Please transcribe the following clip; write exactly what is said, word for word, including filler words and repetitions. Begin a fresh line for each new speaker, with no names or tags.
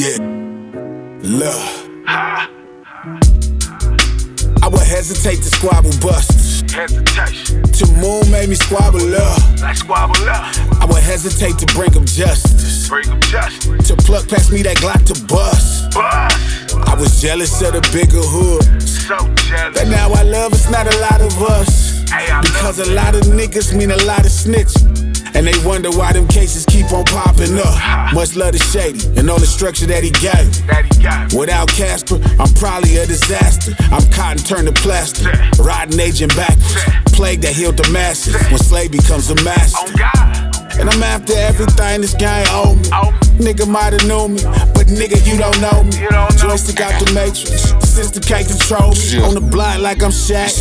Yeah, love. I would hesitate to squabble busters.
Hesitation.
To moon made me squabble up.
Like squabble up.
I would hesitate to bring them justice.
Bring them justice.
To pluck past me that Glock to bust.
Bust.
I was jealous of the bigger hood.
So jealous.
But now I love it's not a lot of us.
Hey, I
Because
love
a lot of niggas mean a lot of snitching. And they wonder why them cases keep on popping up. Much love to Shady and all the structure that he gave.
that he got.
Without Casper, I'm probably a disaster. I'm cotton turned to plaster, riding agent backwards. Plague that healed the masses when slave becomes a master.
On God.
And I'm after everything this gang owe me.
Oh,
Nigga mighta knew me, but nigga you don't know me.
You don't know
Joystick out the matrix, sister can't control me. On the block like I'm Shaq,